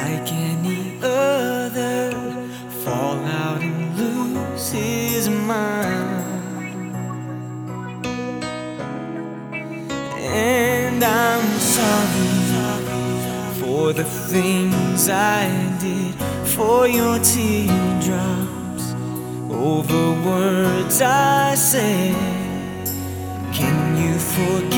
like any other, fall out and lose his mind. And I'm sorry for the things I did, for your teardrops over words I said. Can you forgive